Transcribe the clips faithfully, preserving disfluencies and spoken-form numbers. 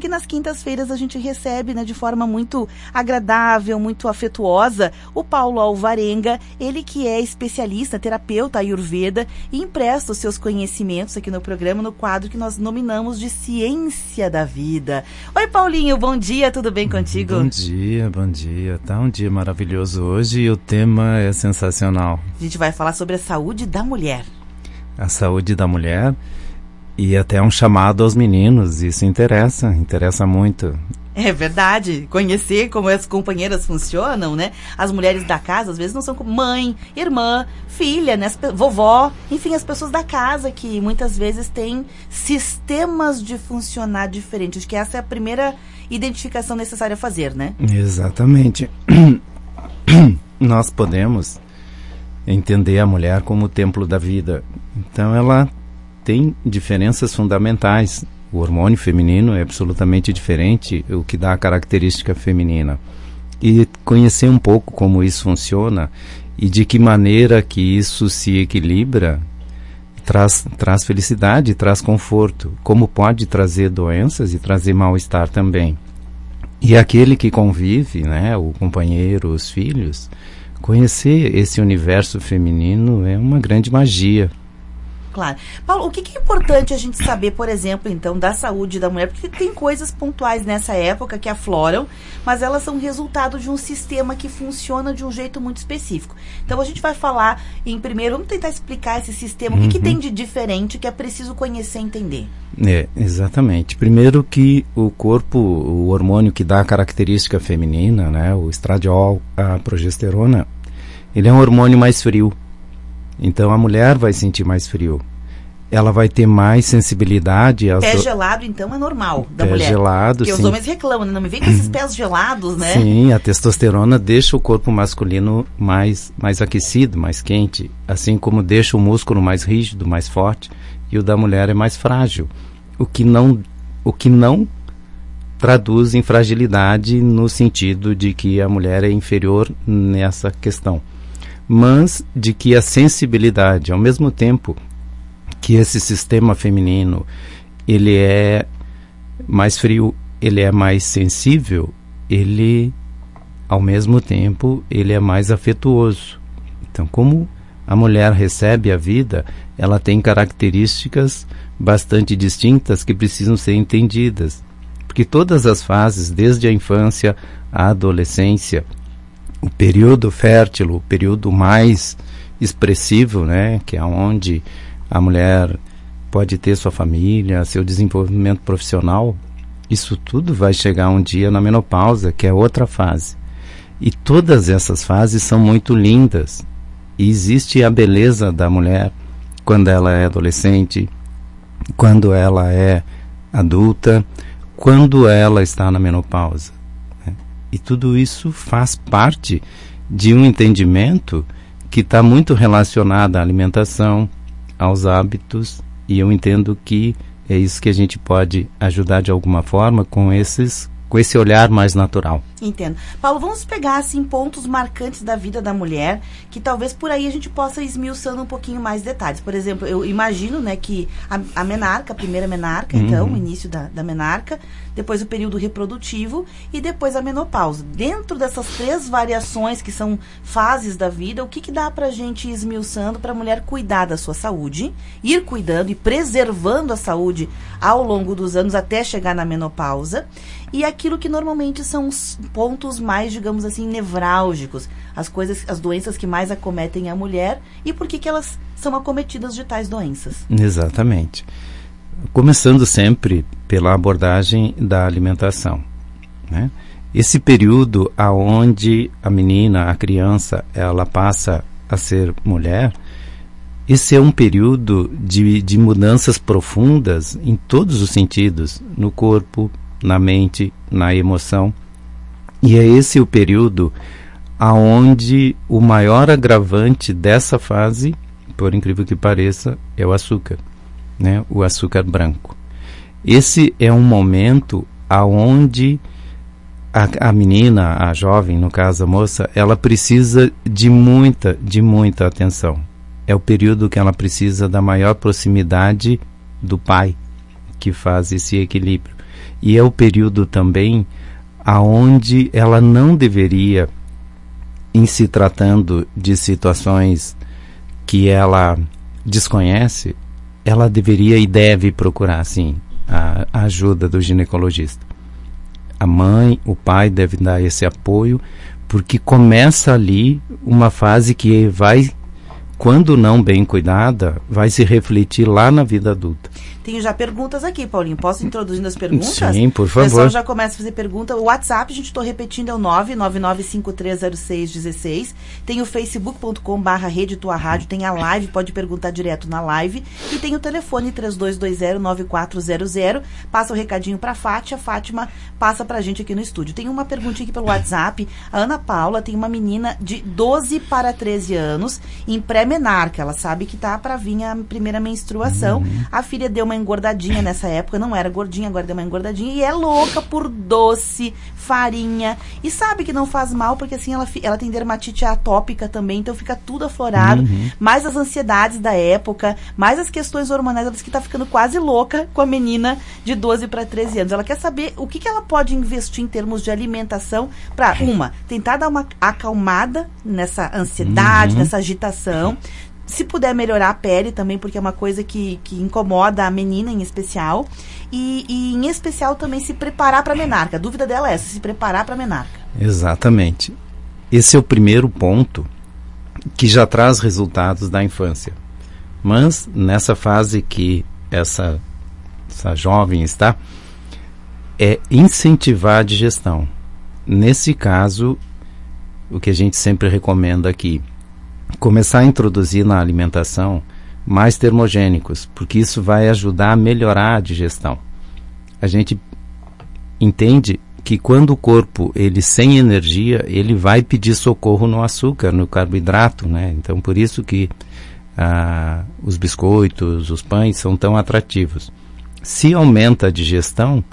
porque nas quintas-feiras a gente recebe, né, de forma muito agradável, muito afetuosa, o Paulo Alvarenga, ele que é especialista, terapeuta Ayurveda, e empresta os seus conhecimentos aqui no programa, no quadro que nós nominamos de Ciência da Vida. Oi, Paulinho, bom dia, tudo bem contigo? Bom dia, bom dia. Tá um dia maravilhoso hoje e o tema é sensacional. A gente vai falar sobre a saúde da mulher. A saúde da mulher e até um chamado aos meninos, isso interessa, interessa muito. É verdade, conhecer como as companheiras funcionam, né? As mulheres da casa, às vezes, não são como mãe, irmã, filha, né? Vovó, enfim, as pessoas da casa que muitas vezes têm sistemas de funcionar diferentes. Acho que essa é a primeira identificação necessária a fazer, né? Exatamente. Nós podemos entender a mulher como o templo da vida. Então ela tem diferenças fundamentais. O hormônio feminino é absolutamente diferente, o que dá a característica feminina. E conhecer um pouco como isso funciona e de que maneira que isso se equilibra traz, traz felicidade, traz conforto. Como pode trazer doenças e trazer mal-estar também. E aquele que convive, né, o companheiro, os filhos, conhecer esse universo feminino é uma grande magia. Claro. Paulo, o que, que é importante a gente saber, por exemplo, então, da saúde da mulher? Porque tem coisas pontuais nessa época que afloram, mas elas são resultado de um sistema que funciona de um jeito muito específico. Então, a gente vai falar em primeiro, vamos tentar explicar esse sistema, uhum. O que, que tem de diferente que é preciso conhecer e entender. É, exatamente. Primeiro que o corpo, o hormônio que dá a característica feminina, né, o estradiol, a progesterona, ele é um hormônio mais frio. Então a mulher vai sentir mais frio. Ela vai ter mais sensibilidade. Pé do... gelado, então, é normal da pé mulher. Pé gelado, porque sim. Os homens reclamam, né? Não me vem com esses pés gelados, né? Sim, a testosterona deixa o corpo masculino mais, mais aquecido, mais quente. Assim como deixa o músculo mais rígido, mais forte. E o da mulher é mais frágil. O que não, o que não traduz em fragilidade no sentido de que a mulher é inferior nessa questão. Mas de que a sensibilidade, ao mesmo tempo que esse sistema feminino ele é mais frio, ele é mais sensível, ele, ao mesmo tempo, ele é mais afetuoso. Então, como a mulher recebe a vida, ela tem características bastante distintas que precisam ser entendidas. Porque todas as fases, desde a infância à adolescência, o período fértil, o período mais expressivo, né, que é onde a mulher pode ter sua família, seu desenvolvimento profissional, isso tudo vai chegar um dia na menopausa, que é outra fase. E todas essas fases são muito lindas. E existe a beleza da mulher quando ela é adolescente, quando ela é adulta, quando ela está na menopausa. E tudo isso faz parte de um entendimento que está muito relacionado à alimentação, aos hábitos, e eu entendo que é isso que a gente pode ajudar de alguma forma com esses, com esse olhar mais natural. Entendo. Paulo, vamos pegar assim pontos marcantes da vida da mulher, que talvez por aí a gente possa ir esmiuçando um pouquinho mais detalhes. Por exemplo, eu imagino, né, que a, a menarca, a primeira menarca, uhum. Então, o início da, da menarca, depois o período reprodutivo e depois a menopausa. Dentro dessas três variações que são fases da vida, o que, que dá pra gente ir esmiuçando para a mulher cuidar da sua saúde, ir cuidando e preservando a saúde ao longo dos anos até chegar na menopausa, e aquilo que normalmente são os pontos mais, digamos assim, nevrálgicos, as coisas, as doenças que mais acometem a mulher e por que que elas são acometidas de tais doenças. Exatamente. Começando sempre pela abordagem da alimentação, né? Esse período aonde a menina, a criança, ela passa a ser mulher, esse é um período de, de mudanças profundas em todos os sentidos, no corpo, na mente, na emoção. E é esse o período aonde o maior agravante dessa fase, por incrível que pareça, é o açúcar, né? O açúcar branco. Esse é um momento aonde a, a menina, a jovem, no caso a moça, ela precisa de muita, de muita atenção. É o período que ela precisa da maior proximidade do pai, que faz esse equilíbrio. e é o período também aonde ela não deveria, em se tratando de situações que ela desconhece, ela deveria e deve procurar, sim, a, a ajuda do ginecologista. A mãe, o pai devem dar esse apoio, porque começa ali uma fase que vai, quando não bem cuidada, vai se refletir lá na vida adulta. Tenho já perguntas aqui, Paulinho. Posso introduzir as perguntas? Sim, por favor. O pessoal já começa a fazer pergunta. O WhatsApp, a gente estou repetindo, é o nove nove nove cinco três zero seis um seis. Tem o facebook ponto com barra rede tua rádio. Tem a live, pode perguntar direto na live. E tem o telefone três dois dois zero nove quatro zero zero. Passa o recadinho para a Fátima. A Fátima passa para a gente aqui no estúdio. Tem uma perguntinha aqui pelo WhatsApp. A Ana Paula tem uma menina de doze para treze anos em pré-menarca. Ela sabe que tá para vir a primeira menstruação. Uhum. A filha deu uma engordadinha nessa época, não era gordinha, agora deu uma engordadinha, e é louca por doce, farinha, e sabe que não faz mal, porque assim ela, ela tem dermatite atópica também, então fica tudo aflorado, uhum. mais as ansiedades da época, mais as questões hormonais, ela diz que tá ficando quase louca com a menina de doze para treze anos. Ela quer saber o que, que ela pode investir em termos de alimentação para, uma, tentar dar uma acalmada nessa ansiedade, uhum. nessa agitação. Se puder melhorar a pele também, porque é uma coisa que, que incomoda a menina em especial. E, e em especial também se preparar para a menarca. A dúvida dela é essa, se preparar para a menarca. Exatamente. Esse é o primeiro ponto que já traz resultados da infância. Mas nessa fase que essa, essa jovem está, é incentivar a digestão. Nesse caso, o que a gente sempre recomenda aqui, começar a introduzir na alimentação mais termogênicos, porque isso vai ajudar a melhorar a digestão. A gente entende que quando o corpo, ele sem energia, ele vai pedir socorro no açúcar, no carboidrato, né? Então, por isso que ah, os biscoitos, os pães são tão atrativos. Se aumenta a digestão,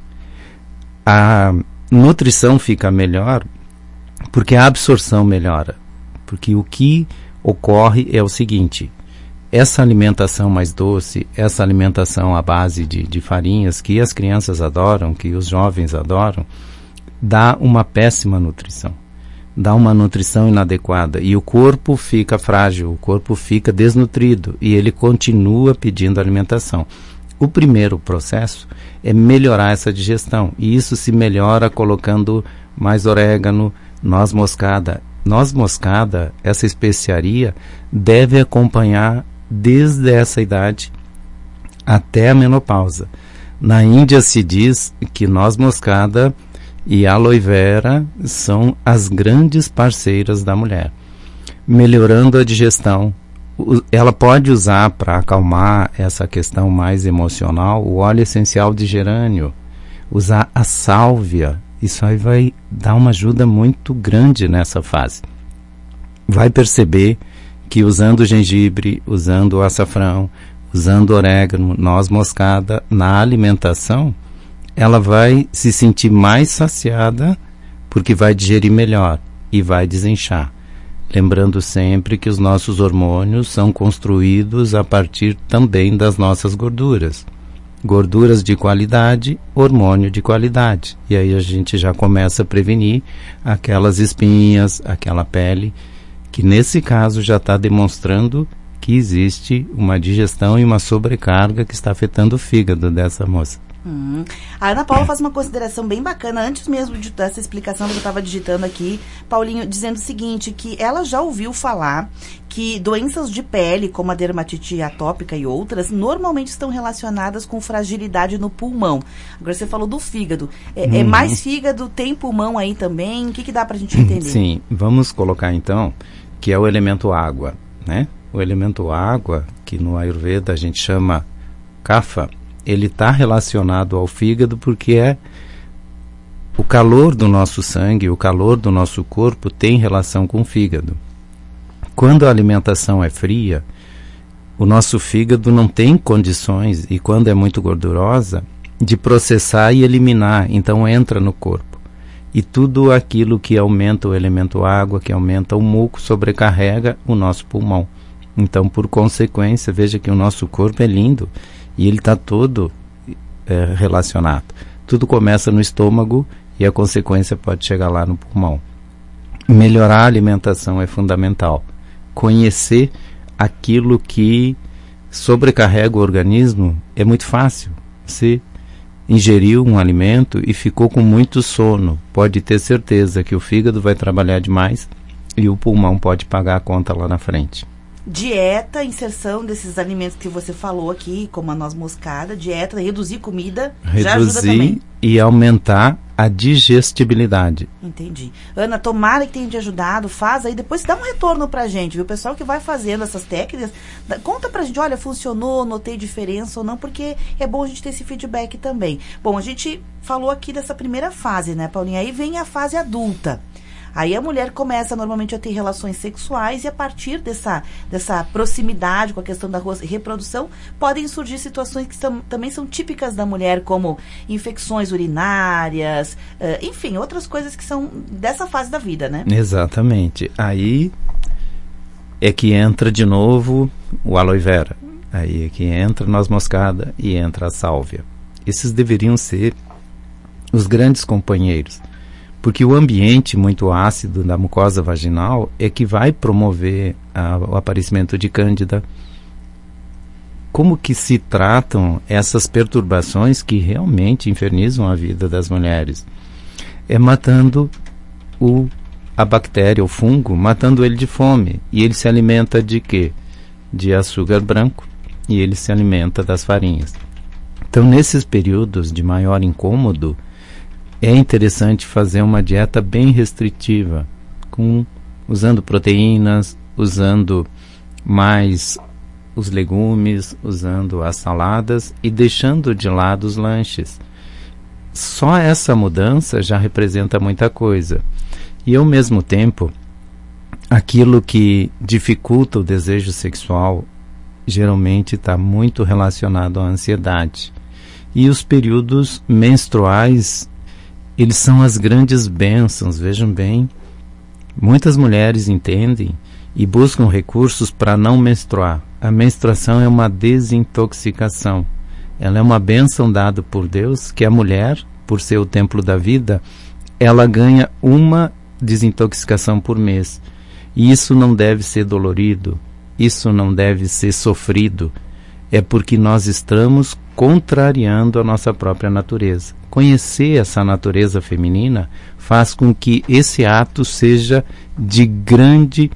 a nutrição fica melhor, porque a absorção melhora. Porque o que ocorre é o seguinte: essa alimentação mais doce, essa alimentação à base de, de farinhas que as crianças adoram, que os jovens adoram, dá uma péssima nutrição, dá uma nutrição inadequada e o corpo fica frágil, o corpo fica desnutrido e ele continua pedindo alimentação. O primeiro processo é melhorar essa digestão, e isso se melhora colocando mais orégano, noz moscada. Noz moscada, essa especiaria, deve acompanhar desde essa idade até a menopausa. Na Índia se diz que noz moscada e aloe vera são as grandes parceiras da mulher. Melhorando a digestão, ela pode usar para acalmar essa questão mais emocional o óleo essencial de gerânio, usar a sálvia. Isso aí vai dar uma ajuda muito grande nessa fase. Vai perceber que usando gengibre, usando açafrão, usando orégano, noz moscada na alimentação, ela vai se sentir mais saciada, porque vai digerir melhor e vai desinchar. Lembrando sempre que os nossos hormônios são construídos a partir também das nossas gorduras. Gorduras de qualidade, hormônio de qualidade. E aí a gente já começa a prevenir aquelas espinhas, aquela pele, que nesse caso já está demonstrando que existe uma digestão e uma sobrecarga que está afetando o fígado dessa moça. Hum. A Ana Paula faz uma consideração bem bacana, antes mesmo de, dessa explicação que eu estava digitando aqui, Paulinho, dizendo o seguinte, que ela já ouviu falar que doenças de pele, como a dermatite atópica e outras, normalmente estão relacionadas com fragilidade no pulmão. Agora você falou do fígado. É, uhum. é mais fígado, tem pulmão aí também? O que, que dá para a gente entender? Sim, vamos colocar então que é o elemento água, né? O elemento água, que no Ayurveda a gente chama kapha, ele está relacionado ao fígado porque é o calor do nosso sangue, o calor do nosso corpo tem relação com o fígado. Quando a alimentação é fria, o nosso fígado não tem condições, e quando é muito gordurosa, de processar e eliminar, então entra no corpo. E tudo aquilo que aumenta o elemento água, que aumenta o muco, sobrecarrega o nosso pulmão. Então, por consequência, veja que o nosso corpo é lindo, e ele está todo é, relacionado. Tudo começa no estômago e a consequência pode chegar lá no pulmão. Melhorar a alimentação é fundamental. Conhecer aquilo que sobrecarrega o organismo é muito fácil. Você ingeriu um alimento e ficou com muito sono, pode ter certeza que o fígado vai trabalhar demais e o pulmão pode pagar a conta lá na frente. Dieta, inserção desses alimentos que você falou aqui, como a noz moscada, dieta, reduzir comida, reduzir já ajuda também. E aumentar a digestibilidade. Entendi. Ana, tomara que tenha te ajudado, faz aí, depois dá um retorno pra gente, viu? O pessoal que vai fazendo essas técnicas, dá, conta pra gente, olha, funcionou, notei diferença ou não, porque é bom a gente ter esse feedback também. Bom, a gente falou aqui dessa primeira fase, né, Paulinha? Aí vem a fase adulta. Aí a mulher começa normalmente a ter relações sexuais e a partir dessa, dessa proximidade com a questão da reprodução, podem surgir situações que são, também são típicas da mulher, como infecções urinárias, uh, enfim, outras coisas que são dessa fase da vida, né? Exatamente. Aí é que entra de novo o aloe vera. Aí é que entra a noz moscada e entra a sálvia. Esses deveriam ser os grandes companheiros. Porque o ambiente muito ácido da mucosa vaginal é que vai promover a, o aparecimento de cândida. Como que se tratam essas perturbações que realmente infernizam a vida das mulheres? É matando o, a bactéria, o fungo, matando ele de fome. E ele se alimenta de quê? De açúcar branco e ele se alimenta das farinhas. Então, nesses períodos de maior incômodo, é interessante fazer uma dieta bem restritiva, com, usando proteínas, usando mais os legumes, usando as saladas e deixando de lado os lanches. Só essa mudança já representa muita coisa. E ao mesmo tempo, aquilo que dificulta o desejo sexual geralmente está muito relacionado à ansiedade. E os períodos menstruais, eles são as grandes bênçãos, vejam bem. Muitas mulheres entendem e buscam recursos para não menstruar. A menstruação é uma desintoxicação. Ela é uma bênção dada por Deus, que a mulher, por ser o templo da vida, ela ganha uma desintoxicação por mês. E isso não deve ser dolorido, isso não deve ser sofrido. É porque nós estamos contrariando a nossa própria natureza. Conhecer essa natureza feminina faz com que esse ato seja de grande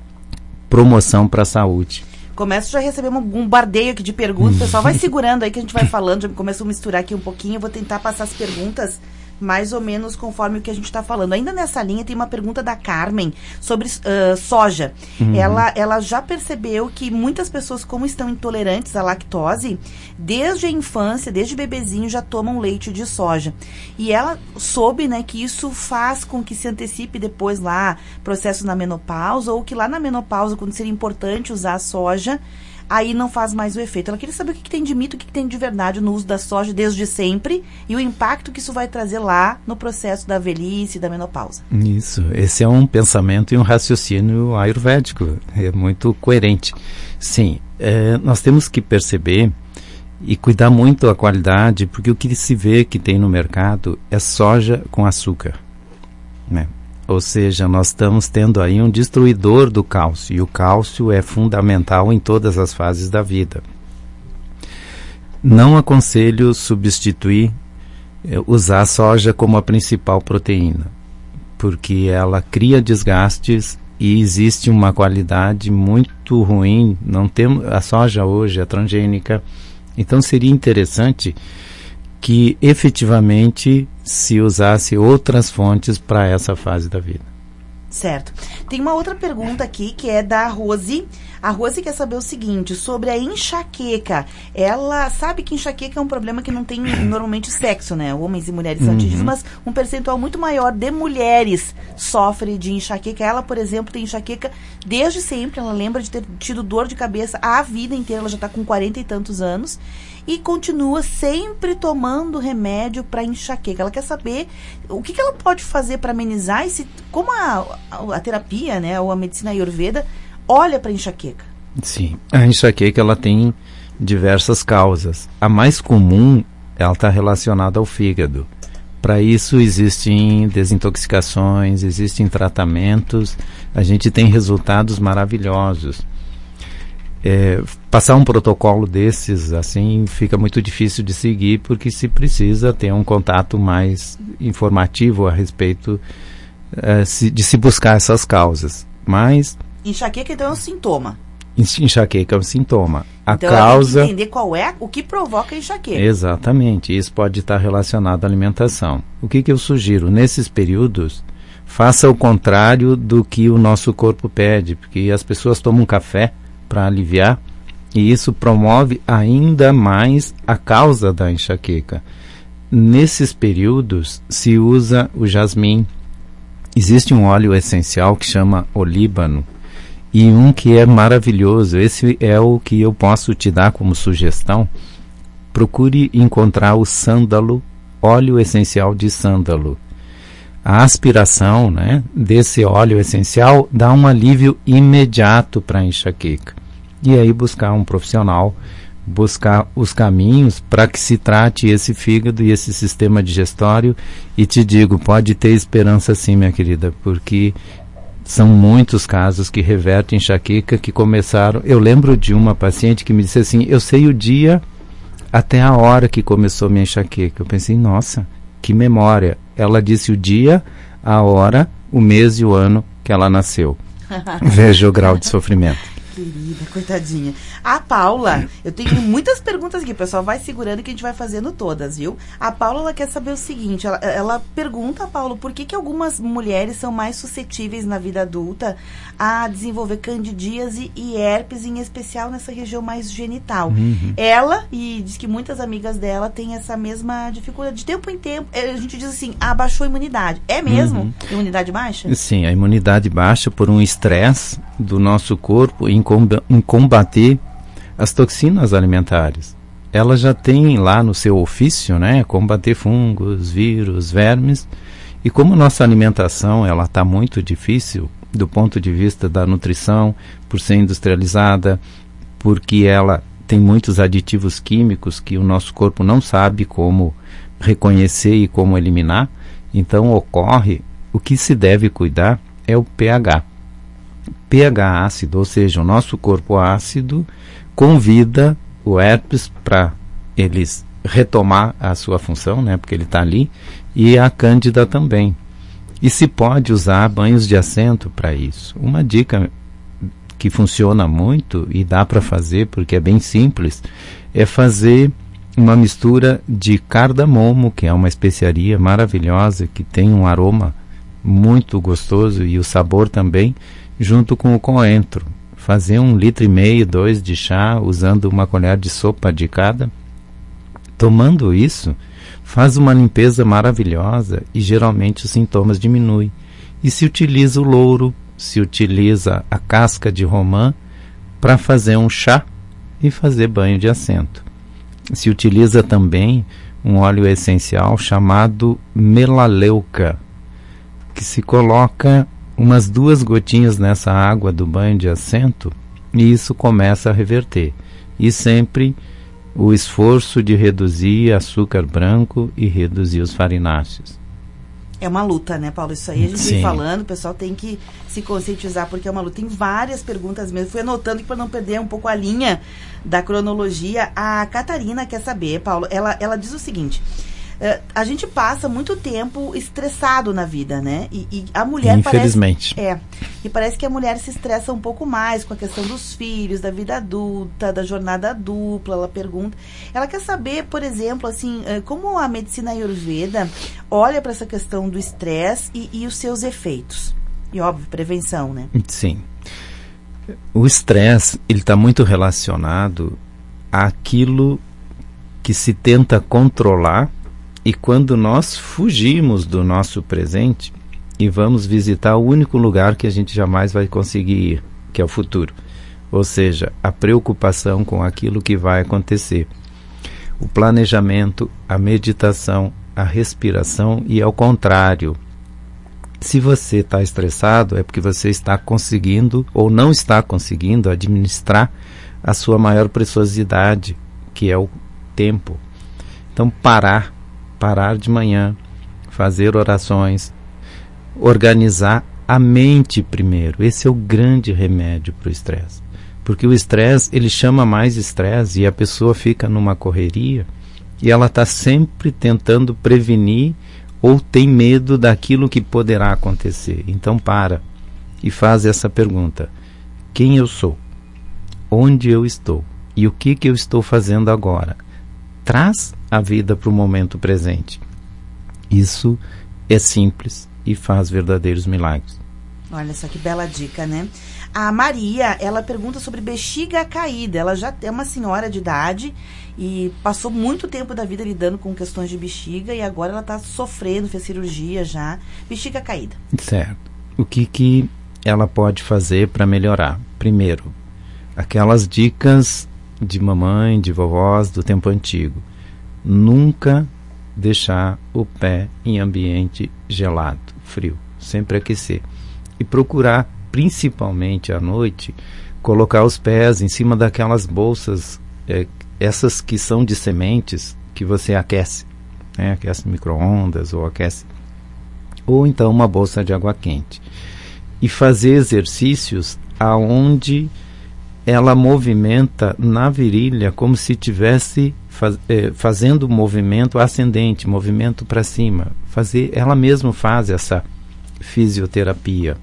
promoção para a saúde. Começo já a receber um bombardeio aqui de perguntas. O pessoal vai segurando aí que a gente vai falando. Já começou a misturar aqui um pouquinho. Eu vou tentar passar as perguntas mais ou menos conforme o que a gente está falando. Ainda nessa linha tem uma pergunta da Carmen sobre uh, soja. Uhum. Ela, ela já percebeu que muitas pessoas, como estão intolerantes à lactose, desde a infância, desde bebezinho, já tomam leite de soja. E ela soube, né, que isso faz com que se antecipe depois lá processo na menopausa, ou que lá na menopausa, quando seria importante usar a soja, aí não faz mais o efeito. Ela queria saber o que, que tem de mito, o que, que tem de verdade no uso da soja desde sempre e o impacto que isso vai trazer lá no processo da velhice e da menopausa. Isso, esse é um pensamento e um raciocínio ayurvédico, é muito coerente. Sim, é, nós temos que perceber e cuidar muito da qualidade, porque o que se vê que tem no mercado é soja com açúcar, né? Ou seja, nós estamos tendo aí um destruidor do cálcio, e o cálcio é fundamental em todas as fases da vida. Não aconselho substituir, eh, usar a soja como a principal proteína, porque ela cria desgastes e existe uma qualidade muito ruim. Não temos, a soja hoje é transgênica, então seria interessante que efetivamente se usasse outras fontes para essa fase da vida. Certo. Tem uma outra pergunta aqui que é da Rose. A Rose quer saber o seguinte, sobre a enxaqueca. Ela sabe que enxaqueca é um problema que não tem normalmente sexo, né? Homens e mulheres são atingidos, mas um percentual muito maior de mulheres sofre de enxaqueca. Ela, por exemplo, tem enxaqueca desde sempre. Ela lembra de ter tido dor de cabeça a vida inteira. Ela já está com quarenta e tantos anos. E continua sempre tomando remédio para enxaqueca. Ela quer saber o que, que ela pode fazer para amenizar esse, como a, a, a terapia, né, ou a medicina ayurveda olha para a enxaqueca. Sim, a enxaqueca ela tem diversas causas. A mais comum ela está relacionada ao fígado. Para isso existem desintoxicações, existem tratamentos, a gente tem resultados maravilhosos. É, passar um protocolo desses, assim, fica muito difícil de seguir, porque se precisa ter um contato mais informativo a respeito é, se, de se buscar essas causas. Mas... enxaqueca, então, é um sintoma. Enxaqueca é um sintoma. A então, causa... tem que entender qual é, o que provoca a enxaqueca. Exatamente. Isso pode estar relacionado à alimentação. O que, que eu sugiro? Nesses períodos, faça o contrário do que o nosso corpo pede, porque as pessoas tomam café para aliviar e isso promove ainda mais a causa da enxaqueca. Nesses períodos, se usa o jasmim. Existe um óleo essencial que chama olíbano, e um que é maravilhoso, esse é o que eu posso te dar como sugestão. Procure encontrar o sândalo, óleo essencial de sândalo. A aspiração, né, desse óleo essencial dá um alívio imediato para a enxaqueca. E aí buscar um profissional, buscar os caminhos para que se trate esse fígado e esse sistema digestório. E te digo, pode ter esperança sim, minha querida, porque... são muitos casos que revertem enxaqueca que começaram... Eu lembro de uma paciente que me disse assim, eu sei o dia até a hora que começou minha enxaqueca. Eu pensei, nossa, que memória. Ela disse o dia, a hora, o mês e o ano que ela nasceu. Veja o grau de sofrimento. Querida, coitadinha. A Paula, eu tenho muitas perguntas aqui, o pessoal vai segurando que a gente vai fazendo todas, viu? A Paula, ela quer saber o seguinte, ela, ela pergunta, Paulo, por que que algumas mulheres são mais suscetíveis na vida adulta a desenvolver candidíase e herpes, em especial nessa região mais genital. Uhum. Ela, e diz que muitas amigas dela têm essa mesma dificuldade. De tempo em tempo, a gente diz assim, ah, baixou a imunidade. É mesmo? Uhum. Imunidade baixa? Sim, a imunidade baixa por um estresse do nosso corpo em em combater as toxinas alimentares. Ela já tem lá no seu ofício, né, combater fungos, vírus, vermes, e como nossa alimentação ela está muito difícil do ponto de vista da nutrição, por ser industrializada, porque ela tem muitos aditivos químicos que o nosso corpo não sabe como reconhecer e como eliminar, então ocorre, o que se deve cuidar é o pH. pH ácido, ou seja, o nosso corpo ácido convida o herpes para eles retomar a sua função, né, porque ele está ali, e a cândida também. E se pode usar banhos de assento para isso. Uma dica que funciona muito e dá para fazer, porque é bem simples, é fazer uma mistura de cardamomo, que é uma especiaria maravilhosa, que tem um aroma muito gostoso e o sabor também, junto com o coentro. Fazer um litro e meio, dois de chá, usando uma colher de sopa de cada. Tomando isso, faz uma limpeza maravilhosa e geralmente os sintomas diminuem. E se utiliza o louro, se utiliza a casca de romã para fazer um chá e fazer banho de assento. Se utiliza também um óleo essencial chamado melaleuca, que se coloca umas duas gotinhas nessa água do banho de assento e isso começa a reverter. E sempre o esforço de reduzir açúcar branco e reduzir os farináceos. É uma luta, né, Paulo? Isso aí a gente Sim. vem falando, o pessoal tem que se conscientizar, porque é uma luta. Tem várias perguntas mesmo. Fui anotando que para não perder um pouco a linha da cronologia. A Catarina quer saber, Paulo, ela, ela diz o seguinte... Uh, a gente passa muito tempo estressado na vida, né? E, e a mulher Infelizmente. parece... É. E parece que a mulher se estressa um pouco mais com a questão dos filhos, da vida adulta, da jornada dupla, ela pergunta. Ela quer saber, por exemplo, assim, uh, como a medicina ayurveda olha para essa questão do estresse e, e os seus efeitos. E, óbvio, prevenção, né? Sim. O estresse, ele está muito relacionado àquilo que se tenta controlar. E quando nós fugimos do nosso presente e vamos visitar o único lugar que a gente jamais vai conseguir ir, que é o futuro. Ou seja, a preocupação com aquilo que vai acontecer. O planejamento, a meditação, a respiração e ao contrário. Se você está estressado, é porque você está conseguindo ou não está conseguindo administrar a sua maior preciosidade, que é o tempo. Então, parar, parar de manhã, fazer orações, organizar a mente primeiro. Esse é o grande remédio para o estresse. Porque o estresse, ele chama mais estresse e a pessoa fica numa correria e ela está sempre tentando prevenir ou tem medo daquilo que poderá acontecer. Então, para e faz essa pergunta: quem eu sou? Onde eu estou? E o que, que eu estou fazendo agora? Traz a vida para o momento presente. Isso é simples e faz verdadeiros milagres. Olha só que bela dica, né? A Maria, ela pergunta sobre bexiga caída. Ela já é uma senhora de idade e passou muito tempo da vida lidando com questões de bexiga e agora ela está sofrendo, fez cirurgia já. Bexiga caída. Certo. O que, que ela pode fazer para melhorar? Primeiro, aquelas dicas de mamãe, de vovós do tempo antigo. Nunca deixar o pé em ambiente gelado, frio, sempre aquecer. E procurar, principalmente à noite, colocar os pés em cima daquelas bolsas, é, essas que são de sementes, que você aquece, né? Aquece micro-ondas ou aquece, ou então uma bolsa de água quente. E fazer exercícios aonde ela movimenta na virilha como se tivesse faz, eh, fazendo movimento ascendente, movimento para cima. Fazer, ela mesma faz essa fisioterapia.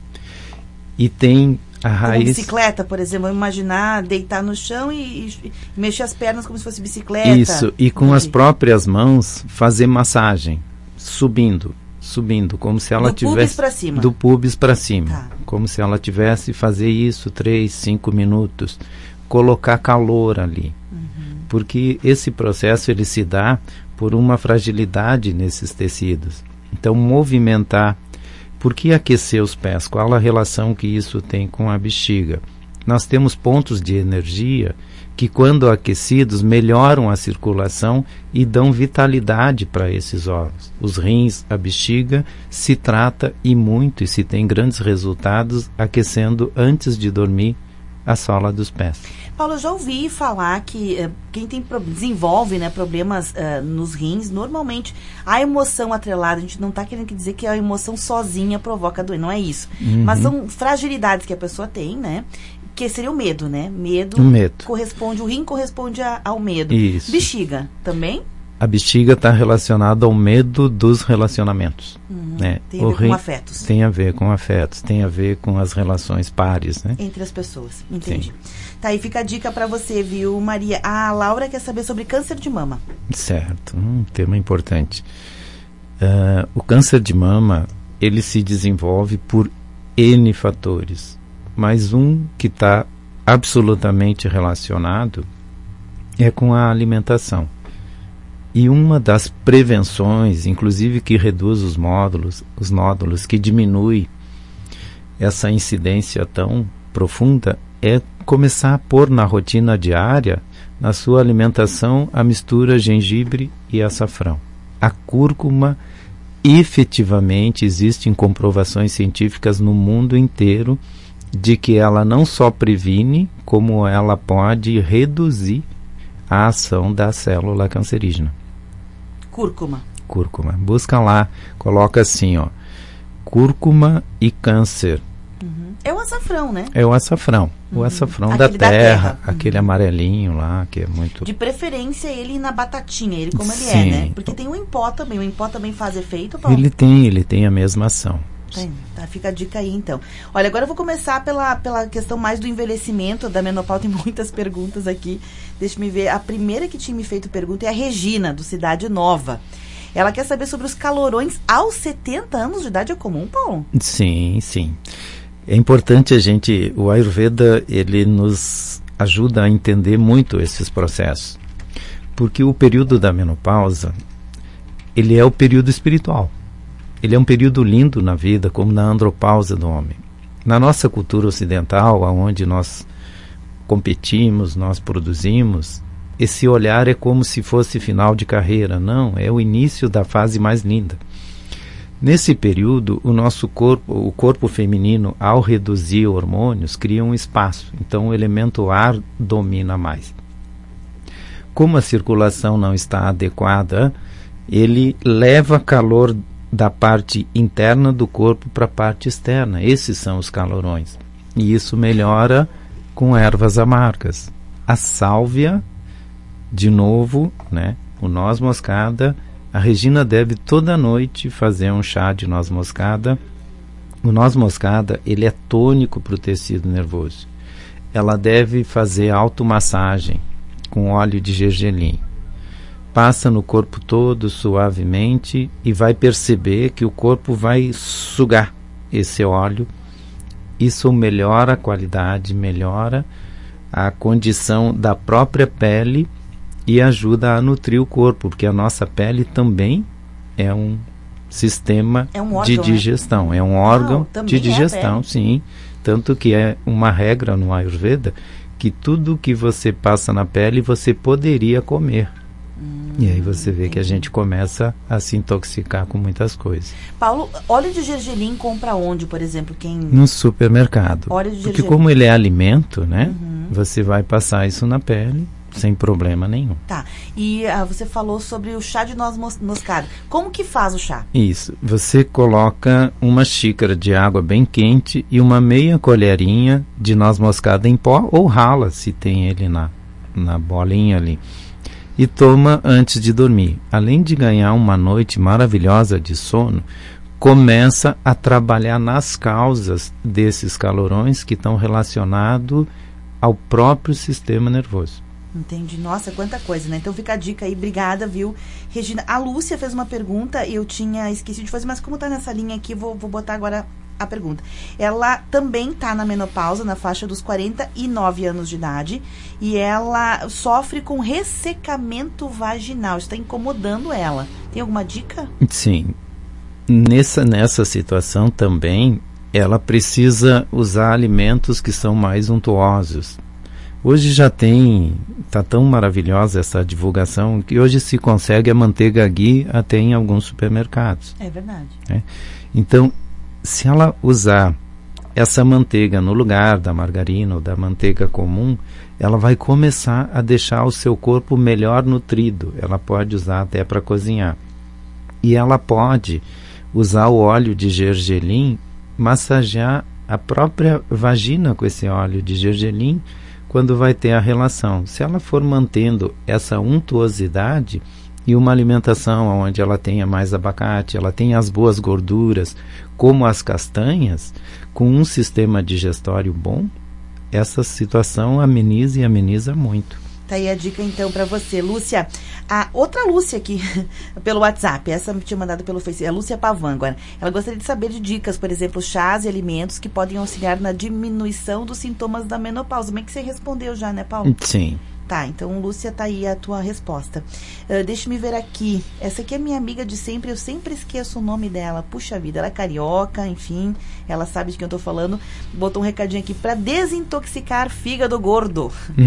E tem a raiz... Como bicicleta, por exemplo, imaginar deitar no chão e, e mexer as pernas como se fosse bicicleta. Isso, e com as próprias mãos fazer massagem, subindo, subindo, como se ela tivesse... Do pubis para cima. Do pubis para cima. Tá. Como se ela tivesse fazer isso três, cinco minutos. Colocar calor ali. Uhum. Porque esse processo ele se dá por uma fragilidade nesses tecidos. Então, movimentar. Por que aquecer os pés? Qual a relação que isso tem com a bexiga? Nós temos pontos de energia que, quando aquecidos, melhoram a circulação e dão vitalidade para esses órgãos. Os rins, a bexiga, se trata e muito, e se tem grandes resultados aquecendo antes de dormir a sola dos pés. Paulo, eu já ouvi falar que uh, quem tem pro- desenvolve né, problemas uh, nos rins, normalmente a emoção atrelada, a gente não está querendo dizer que a emoção sozinha provoca doença, não é isso. Uhum. Mas são fragilidades que a pessoa tem, né? Que seria o medo, né? Medo, o medo. corresponde, o rim corresponde a, ao medo. Isso. Bexiga também? A bexiga está relacionada ao medo dos relacionamentos. Uhum. Né? Tem a o ver rim com afetos. Tem a ver com afetos, tem a ver com as relações pares, né? Entre as pessoas, entendi. Sim. Tá, aí fica a dica para você, viu, Maria? A Laura quer saber sobre câncer de mama. Certo, um tema importante. Uh, o câncer de mama, ele se desenvolve por N fatores, mas um que está absolutamente relacionado é com a alimentação. E uma das prevenções, inclusive que reduz os módulos, os nódulos, que diminui essa incidência tão profunda, é começar a pôr na rotina diária, na sua alimentação, a mistura gengibre e açafrão. A cúrcuma, efetivamente, existem comprovações científicas no mundo inteiro de que ela não só previne, como ela pode reduzir a ação da célula cancerígena. Cúrcuma. Cúrcuma. Busca lá, coloca assim, ó, cúrcuma e câncer. Uhum. É o açafrão, né? É o açafrão. Uhum. O açafrão da terra, da terra. Aquele uhum. amarelinho lá, que é muito... De preferência ele na batatinha, ele como Sim. ele é, né? Porque tem o em pó também. O em pó também faz efeito, Paulo? Ele tem, ele tem a mesma ação. Tem, tá, fica a dica aí, então. Olha, agora eu vou começar pela, pela questão mais do envelhecimento, da menopausa. Tem muitas perguntas aqui. Deixa eu ver. A primeira que tinha me feito pergunta é a Regina, do Cidade Nova. Ela quer saber sobre os calorões aos setenta anos de idade. É comum, Paulo? Sim, sim. É importante a gente... O Ayurveda, ele nos ajuda a entender muito esses processos. Porque o período da menopausa, ele é o período espiritual. Ele é um período lindo na vida, como na andropausa do homem. Na nossa cultura ocidental, onde nós competimos, nós produzimos, esse olhar é como se fosse final de carreira. Não, é o início da fase mais linda. Nesse período, o nosso corpo, o corpo feminino, ao reduzir hormônios, cria um espaço. Então, o elemento ar domina mais. como a circulação não está adequada, ele leva calor da parte interna do corpo para a parte externa. Esses são os calorões. E isso melhora com ervas amargas. A sálvia, de novo, né? O noz moscada. A Regina deve toda noite fazer um chá de noz moscada. O noz moscada, ele é tônico para o tecido nervoso. Ela deve fazer automassagem com óleo de gergelim. Passa no corpo todo suavemente e vai perceber que o corpo vai sugar esse óleo. Isso melhora a qualidade, melhora a condição da própria pele e ajuda a nutrir o corpo, porque a nossa pele também é um sistema é um órgão, de digestão, né? É um órgão Não, de digestão, é sim. Tanto que é uma regra no Ayurveda que tudo que você passa na pele você poderia comer. Hum, e aí você vê entendi. Que a gente começa a se intoxicar com muitas coisas. Paulo, óleo de gergelim compra onde, por exemplo? Quem... No supermercado. Óleo de Porque gergelim. Como ele é alimento, né? Uhum. Você vai passar isso na pele sem problema nenhum. Tá. E ah, você falou sobre o chá de noz mos- moscada. Como que faz o chá? Isso. Você coloca uma xícara de água bem quente e uma meia colherinha de noz moscada em pó ou rala, se tem ele na, na bolinha ali. E toma antes de dormir. Além de ganhar uma noite maravilhosa de sono, começa a trabalhar nas causas desses calorões que estão relacionados ao próprio sistema nervoso. Entendi. Nossa, quanta coisa, né? Então fica a dica aí. Obrigada, viu, Regina? A Lúcia fez uma pergunta, eu tinha esquecido de fazer, mas como tá nessa linha aqui, vou, vou botar agora a pergunta. Ela também tá na menopausa, na faixa dos quarenta e nove anos de idade, e ela sofre com ressecamento vaginal. Isso está incomodando ela. Tem alguma dica? Sim. Nessa, nessa situação também, ela precisa usar alimentos que são mais untuosos. Hoje já tem, está tão maravilhosa essa divulgação, que hoje se consegue a manteiga ghee até em alguns supermercados. É verdade. Né? Então, se ela usar essa manteiga no lugar da margarina ou da manteiga comum, ela vai começar a deixar o seu corpo melhor nutrido. Ela pode usar até para cozinhar. E ela pode usar o óleo de gergelim, massagear a própria vagina com esse óleo de gergelim, quando vai ter a relação. Se ela for mantendo essa untuosidade e uma alimentação onde ela tenha mais abacate, ela tenha as boas gorduras, como as castanhas, com um sistema digestório bom, essa situação ameniza e ameniza muito. Tá aí a dica então para você, Lúcia. A outra Lúcia aqui, pelo WhatsApp, essa me tinha mandado pelo Facebook, a Lúcia Pavan agora. Ela gostaria de saber de dicas, por exemplo, chás e alimentos que podem auxiliar na diminuição dos sintomas da menopausa. Como é que você respondeu já, né, Paulo? Sim. Tá, então, Lúcia, tá aí a tua resposta. Uh, deixa-me ver aqui. Essa aqui é minha amiga de sempre, eu sempre esqueço o nome dela. Puxa vida, ela é carioca, enfim, ela sabe de quem eu tô falando. Botou um recadinho aqui para desintoxicar fígado gordo.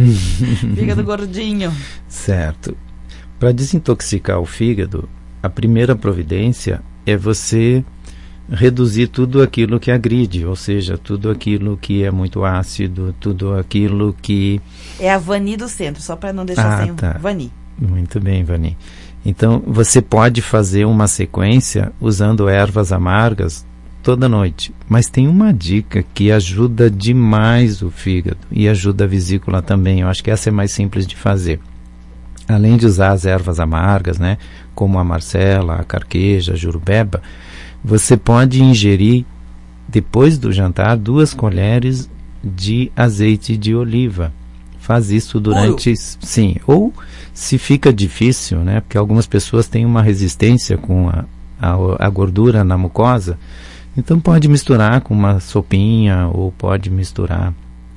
Fígado gordinho. Certo. Para desintoxicar o fígado, a primeira providência é você reduzir tudo aquilo que agride, ou seja, tudo aquilo que é muito ácido, tudo aquilo que... É a Vani do centro, só para não deixar ah, sem tá. Vani. Muito bem, Vani. Então, você pode fazer uma sequência usando ervas amargas toda noite, mas tem uma dica que ajuda demais o fígado e ajuda a vesícula também. Eu acho que essa é mais simples de fazer. Além de usar as ervas amargas, né, como a marcela, a carqueja, a jurubeba, você pode ingerir, depois do jantar, duas colheres de azeite de oliva. Faz isso durante... Puro. Sim, ou se fica difícil, né, porque algumas pessoas têm uma resistência com a, a, a gordura na mucosa, então pode misturar com uma sopinha ou pode misturar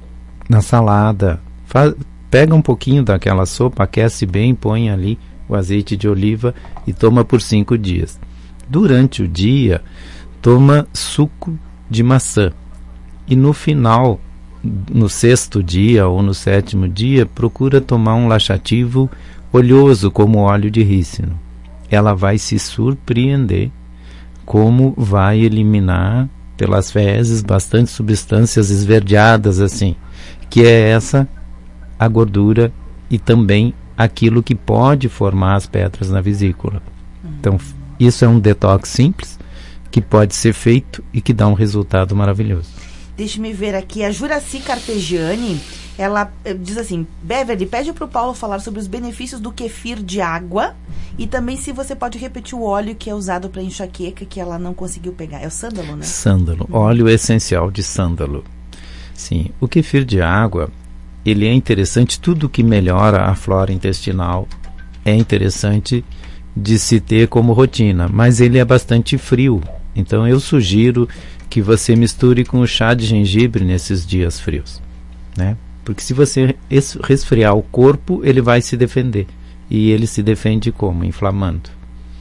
na salada. Faz, pega um pouquinho daquela sopa, aquece bem, põe ali o azeite de oliva e toma por cinco dias. Durante o dia, toma suco de maçã. E no final, no sexto dia ou no sétimo dia, procura tomar um laxativo oleoso, como óleo de rícino. Ela vai se surpreender como vai eliminar pelas fezes bastante substâncias esverdeadas assim, que é essa a gordura e também aquilo que pode formar as pedras na vesícula. Uhum. Então, isso é um detox simples, que pode ser feito e que dá um resultado maravilhoso. Deixa-me ver aqui, a Juraci Carpegiani, ela diz assim, Beverly, pede para o Paulo falar sobre os benefícios do kefir de água e também se você pode repetir o óleo que é usado para enxaqueca, que ela não conseguiu pegar. É o sândalo, né? Sândalo, uhum. Óleo essencial de sândalo. Sim, o kefir de água, ele é interessante, tudo que melhora a flora intestinal é interessante de se ter como rotina, mas ele é bastante frio. Então eu sugiro que você misture com o chá de gengibre nesses dias frios, né? Porque se você resfriar o corpo, ele vai se defender. E ele se defende como? Inflamando.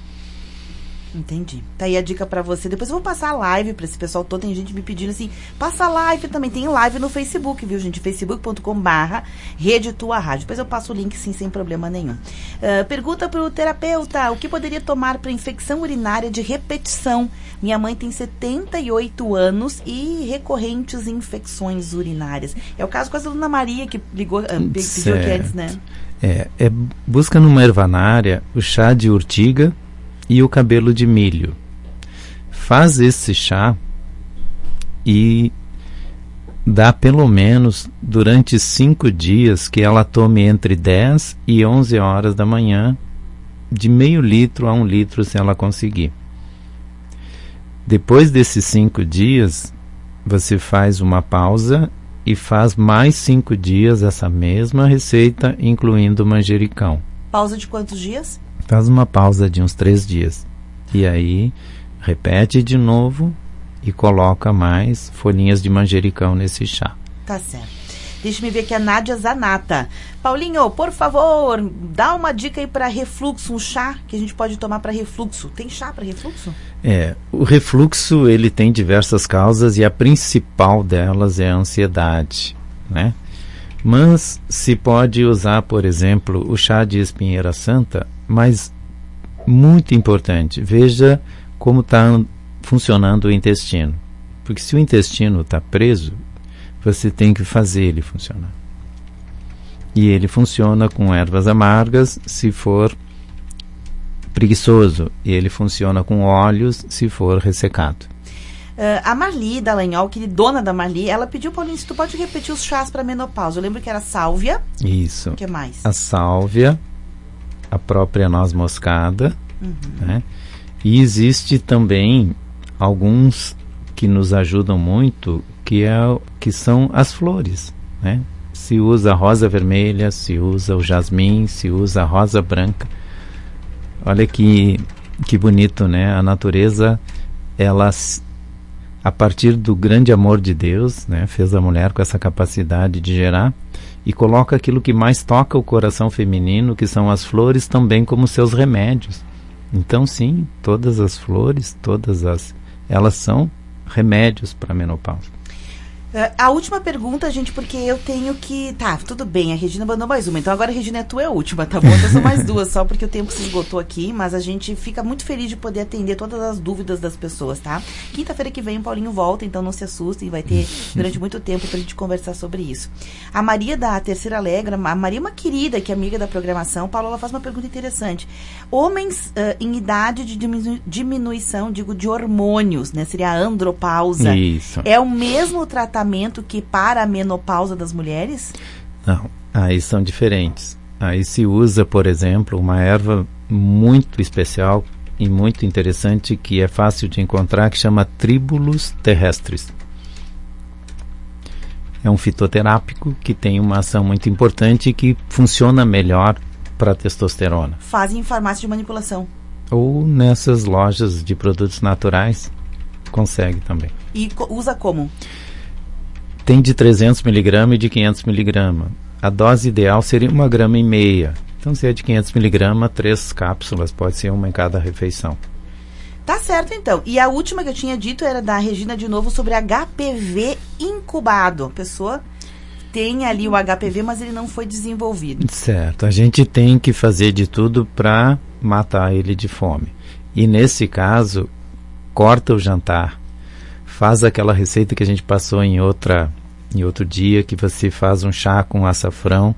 Entendi. Tá aí a dica pra você. Depois eu vou passar a live pra esse pessoal todo. Tem gente me pedindo assim, passa a live também. Tem live no Facebook, viu, gente? facebook ponto com barra Rede Tua Rádio. Depois eu passo o link, sim, sem problema nenhum. Uh, pergunta pro terapeuta, o que poderia tomar pra infecção urinária de repetição? Minha mãe tem setenta e oito anos e recorrentes infecções urinárias. É o caso com a Dona Maria, que ligou, uh, pediu aqui antes, né? É, é, busca numa ervanária o chá de urtiga e o cabelo de milho. Faz esse chá e dá pelo menos durante cinco dias que ela tome entre dez e onze horas da manhã, de meio litro a um litro se ela conseguir. Depois desses cinco dias, você faz uma pausa e faz mais cinco dias essa mesma receita, incluindo manjericão. Pausa de quantos dias? Faz uma pausa de uns três dias. E aí, repete de novo e coloca mais folhinhas de manjericão nesse chá. Tá certo. Deixa-me ver aqui a Nádia Zanata. Paulinho, por favor, dá uma dica aí para refluxo, um chá que a gente pode tomar para refluxo. Tem chá para refluxo? É, o refluxo ele tem diversas causas e a principal delas é a ansiedade, né? Mas se pode usar, por exemplo, o chá de espinheira santa, mas muito importante, veja como está funcionando o intestino. Porque se o intestino está preso, você tem que fazer ele funcionar. E ele funciona com ervas amargas, se for preguiçoso. E ele funciona com óleos, se for ressecado. Uh, a Marli Dallagnol, que é dona da Marli, ela pediu, Paulinho, se tu pode repetir os chás para menopausa. Eu lembro que era sálvia. Isso. O que mais? A sálvia, a própria noz moscada, uhum. né? E existe também alguns que nos ajudam muito, que, é, que são as flores, né? Se usa a rosa vermelha, se usa o jasmim, se usa a rosa branca. Olha que, que bonito, né? A natureza, ela, a partir do grande amor de Deus, né, fez a mulher com essa capacidade de gerar e coloca aquilo que mais toca o coração feminino, que são as flores, também como seus remédios. Então, sim, todas as flores, todas as, elas são remédios para a menopausa. Uh, a última pergunta, gente, porque eu tenho que... Tá, tudo bem, a Regina mandou mais uma. Então agora a Regina é tua, é a última, tá bom? Então são mais duas, só porque o tempo se esgotou aqui. Mas a gente fica muito feliz de poder atender todas as dúvidas das pessoas, tá? Quinta-feira que vem o Paulinho volta, então não se assustem. Vai ter durante muito tempo pra gente conversar sobre isso. A Maria da Terceira Alegra, a Maria é uma querida, que é amiga da programação. Paulo, ela faz uma pergunta interessante. Homens uh, em idade de diminu- diminuição, digo, de hormônios, né? Seria a andropausa. Isso. É o mesmo tratamento que para a menopausa das mulheres? Não, aí são diferentes. Aí se usa, por exemplo, uma erva muito especial e muito interessante que é fácil de encontrar, que chama Tribulus terrestris. É um fitoterápico que tem uma ação muito importante e que funciona melhor para a testosterona. Fazem em farmácia de manipulação. Ou nessas lojas de produtos naturais, consegue também. E co- usa como? Tem de trezentos miligramas e de quinhentos miligramas. A dose ideal seria uma grama e meia. Então, se é de quinhentos miligramas, três cápsulas, pode ser uma em cada refeição. Tá certo, então. E a última que eu tinha dito era da Regina, de novo, sobre H P V incubado. A pessoa tem ali o H P V, mas ele não foi desenvolvido. Certo. A gente tem que fazer de tudo para matar ele de fome. E, nesse caso, corta o jantar. Faz aquela receita que a gente passou em outra... em outro dia, que você faz um chá com açafrão,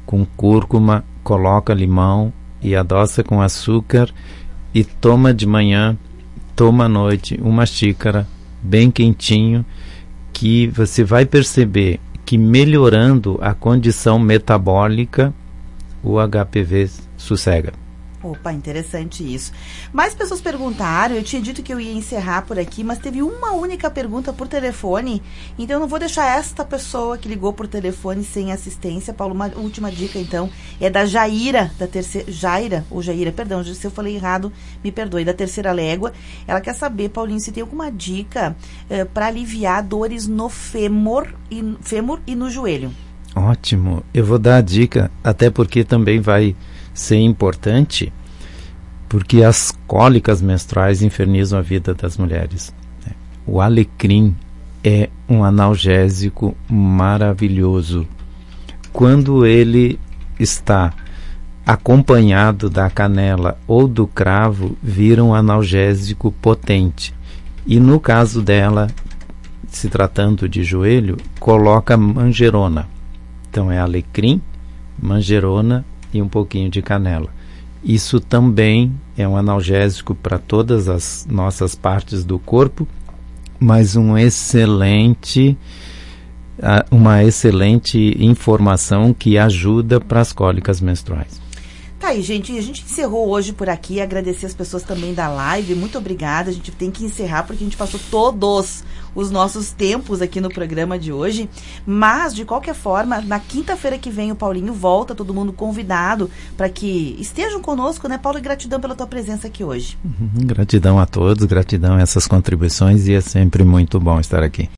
com cúrcuma, coloca limão e adoça com açúcar e toma de manhã, toma à noite, uma xícara bem quentinho, que você vai perceber que melhorando a condição metabólica, o H P V sossega. Opa, interessante isso. Mais pessoas perguntaram, eu tinha dito que eu ia encerrar por aqui, mas teve uma única pergunta por telefone, então eu não vou deixar esta pessoa que ligou por telefone sem assistência. Paulo, uma última dica então, é da Jaira, da terceira, Jaira, ou Jaira, perdão, se eu falei errado, me perdoe, da Terceira Légua. Ela quer saber, Paulinho, se tem alguma dica eh, para aliviar dores no fêmur e, fêmur e no joelho. Ótimo, eu vou dar a dica, até porque também vai ser importante, porque as cólicas menstruais infernizam a vida das mulheres. O alecrim é um analgésico maravilhoso. Quando ele está acompanhado da canela ou do cravo, vira um analgésico potente. E no caso dela, se tratando de joelho, coloca manjerona. Então é alecrim, manjerona e um pouquinho de canela. Isso também é um analgésico para todas as nossas partes do corpo, mas um excelente, uma excelente informação que ajuda para as cólicas menstruais. Tá aí, gente, a gente encerrou hoje por aqui, agradecer as pessoas também da live, muito obrigada, a gente tem que encerrar porque a gente passou todos os nossos tempos aqui no programa de hoje, mas de qualquer forma, na quinta-feira que vem o Paulinho volta, todo mundo convidado para que estejam conosco, né, Paulo, e gratidão pela tua presença aqui hoje. Uhum, gratidão a todos, gratidão a essas contribuições e é sempre muito bom estar aqui.